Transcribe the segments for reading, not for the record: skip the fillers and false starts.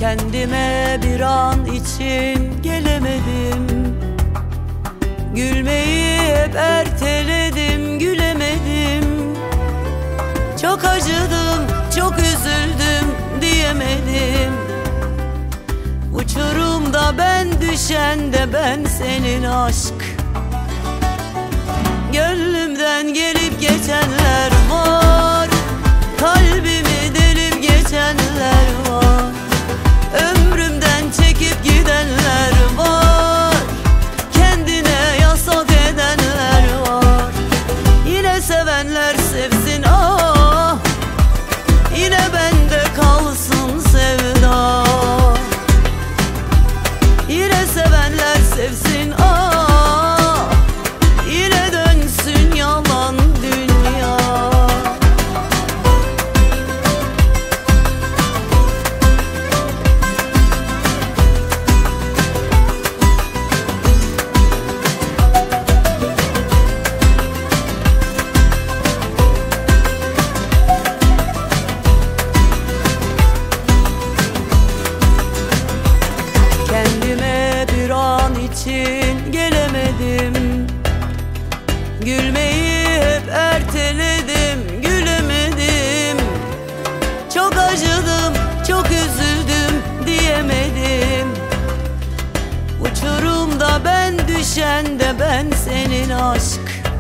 Kendime bir an için gelemedim. Gülmeyi hep erteledim, gülemedim. Çok acıdım, çok üzüldüm diyemedim. Uçurumda ben düşen de ben senin aşk. Gönlümden gelip geçenler var, kalbimi delip geçenler var. Ömrümden çekip gidenler var, kendine yasak edenler var. Yine sevenler sevsin ah, yine bende kalsın sevda. Yine sevenler sevsin ah, yine dönsün yalan dünya. Kendime bir an için gelemedim. Gülmeyi hep erteledim, gülemedim. Çok acıdım, çok üzüldüm diyemedim. Uçurumda ben düşen de ben senin aşk.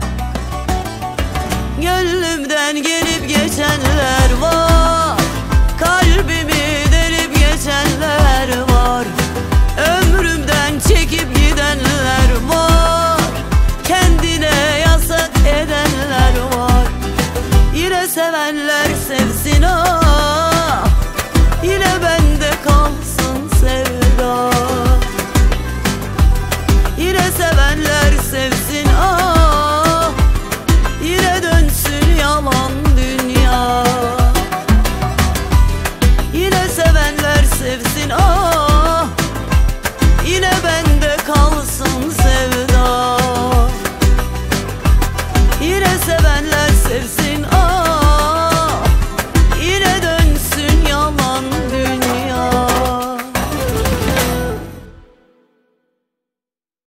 Gönlümden gelip geçenler var, kalbimi delip geçenler var. Ömrümden çekip gidenler var, kendine yasak edenler var. Yine sevenler sevsin ah, yine bende kalsın sevda. Yine sevenler sevsin ah, yine dönsün yalan dünya. Yine sevenler sevsin ah, yine bende kalsın sevda. Yine sevenler sevsin